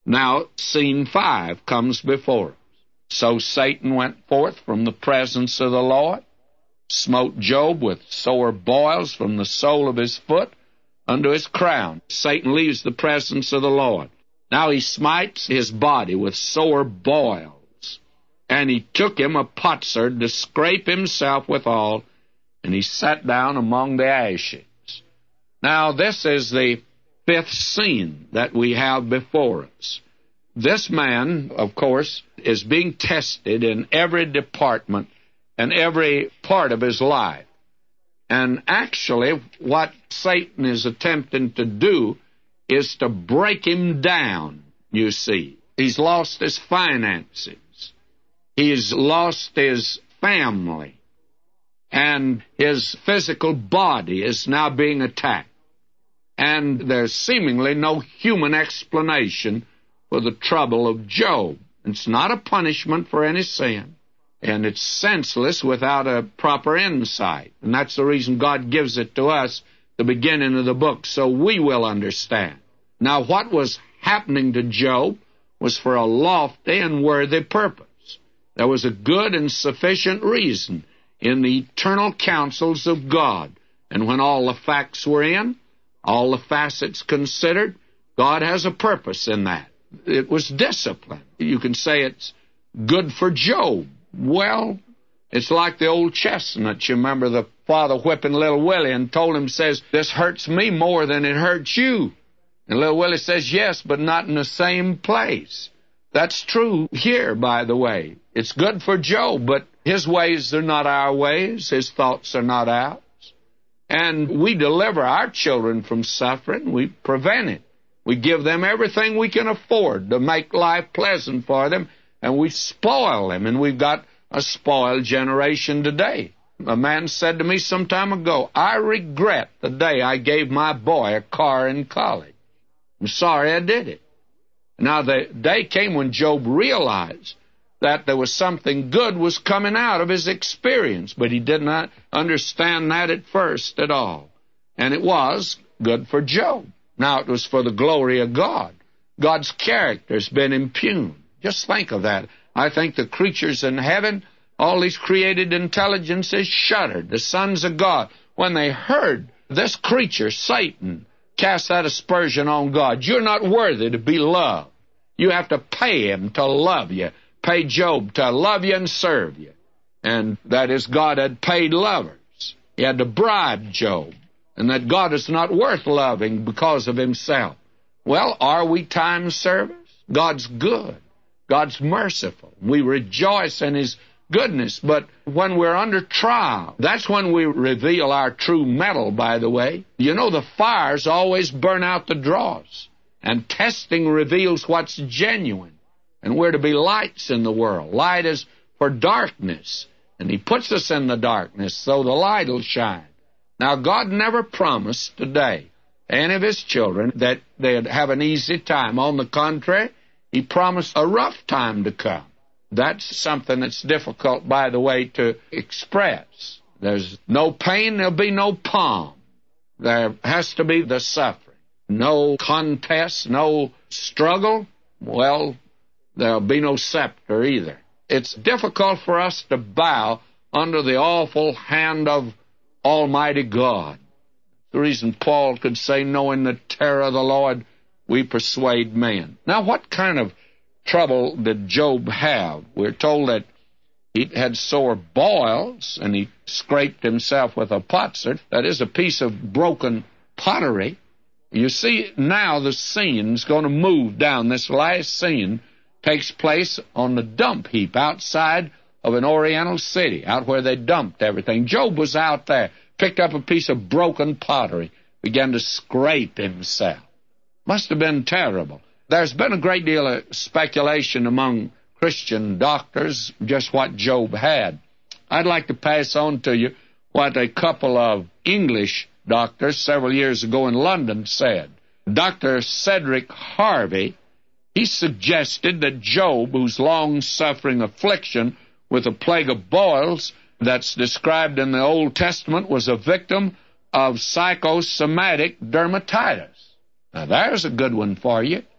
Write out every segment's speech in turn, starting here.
Now, scene 5 comes before us. So Satan went forth from the presence of the Lord, smote Job with sore boils from the sole of his foot unto his crown. Satan leaves the presence of the Lord. Now he smites his body with sore boils, and he took him a potsherd to scrape himself withal, and he sat down among the ashes. Now this is the 5th scene that we have before us. This man, of course, is being tested in every department and every part of his life. And actually, what Satan is attempting to do is to break him down, you see. He's lost his finances. He's lost his family. And his physical body is now being attacked. And there's seemingly no human explanation for the trouble of Job. It's not a punishment for any sin, and it's senseless without a proper insight. And that's the reason God gives it to us at the beginning of the book, so we will understand. Now, what was happening to Job was for a lofty and worthy purpose. There was a good and sufficient reason in the eternal counsels of God. And when all the facts were in, all the facets considered, God has a purpose in that. It was discipline. You can say it's good for Job. Well, it's like the old chestnut. You remember the father whipping little Willie and told him, says, this hurts me more than it hurts you. And little Willie says, yes, but not in the same place. That's true here, by the way. It's good for Job, but his ways are not our ways. His thoughts are not ours. And we deliver our children from suffering. We prevent it. We give them everything we can afford to make life pleasant for them, and we spoil them, and we've got a spoiled generation today. A man said to me some time ago, I regret the day I gave my boy a car in college. I'm sorry I did it. Now, the day came when Job realized that there was something good was coming out of his experience, but he did not understand that at first at all. And it was good for Job. Now, it was for the glory of God. God's character has been impugned. Just think of that. I think the creatures in heaven, all these created intelligences, shuddered. The sons of God, when they heard this creature, Satan, cast that aspersion on God. You're not worthy to be loved. You have to pay him to love you. Pay Job to love you and serve you. And that is, God had paid lovers. He had to bribe Job. And that God is not worth loving because of himself. Well, are we time servers? God's good. God's merciful. We rejoice in his goodness. But when we're under trial, that's when we reveal our true mettle, by the way. You know, the fires always burn out the dross. And testing reveals what's genuine. And we're to be lights in the world. Light is for darkness. And he puts us in the darkness so the light will shine. Now, God never promised today any of his children that they'd have an easy time. On the contrary, he promised a rough time to come. That's something that's difficult, by the way, to express. There's no pain, there'll be no palm. There has to be the suffering. No contest, no struggle. Well, there'll be no scepter either. It's difficult for us to bow under the awful hand of Almighty God. The reason Paul could say, knowing the terror of the Lord, we persuade men. Now, what kind of trouble did Job have? We're told that he had sore boils, and he scraped himself with a potsherd. That is a piece of broken pottery. You see, now the scene's going to move down. This last scene takes place on the dump heap outside of an oriental city, out where they dumped everything. Job was out there, picked up a piece of broken pottery, began to scrape himself. Must have been terrible. There's been a great deal of speculation among Christian doctors just what Job had. I'd like to pass on to you what a couple of English doctors several years ago in London said. Dr. Cedric Harvey, he suggested that Job, whose long-suffering affliction with a plague of boils that's described in the Old Testament, was a victim of psychosomatic dermatitis. Now, there's a good one for you.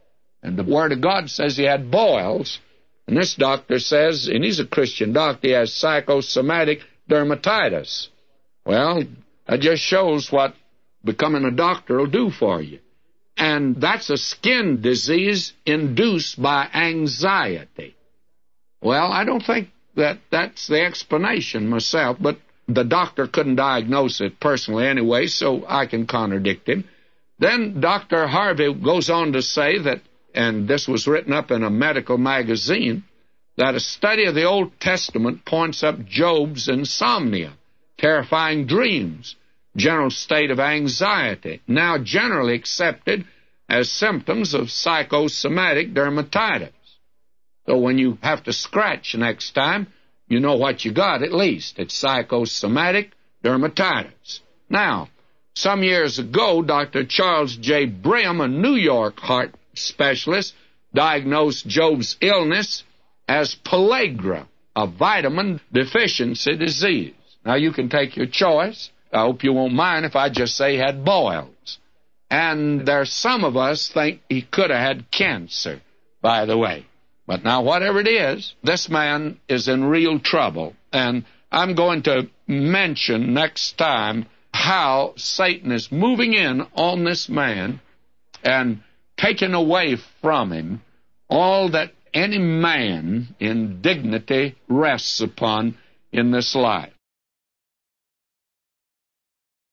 And the Word of God says he had boils. And this doctor says, and he's a Christian doctor, he has psychosomatic dermatitis. Well, that just shows what becoming a doctor will do for you. And that's a skin disease induced by anxiety. Well, I don't think that's the explanation myself, but the doctor couldn't diagnose it personally anyway, so I can contradict him. Then Dr. Harvey goes on to say that, and this was written up in a medical magazine, that a study of the Old Testament points up Job's insomnia, terrifying dreams, general state of anxiety, now generally accepted as symptoms of psychosomatic dermatitis. So when you have to scratch next time, you know what you got at least. It's psychosomatic dermatitis. Now, some years ago, Dr. Charles J. Brim, a New York heart specialist, diagnosed Job's illness as pellagra, a vitamin deficiency disease. Now, you can take your choice. I hope you won't mind if I just say he had boils. And there's some of us think he could have had cancer, by the way. But now, whatever it is, this man is in real trouble. And I'm going to mention next time how Satan is moving in on this man and taking away from him all that any man in dignity rests upon in this life.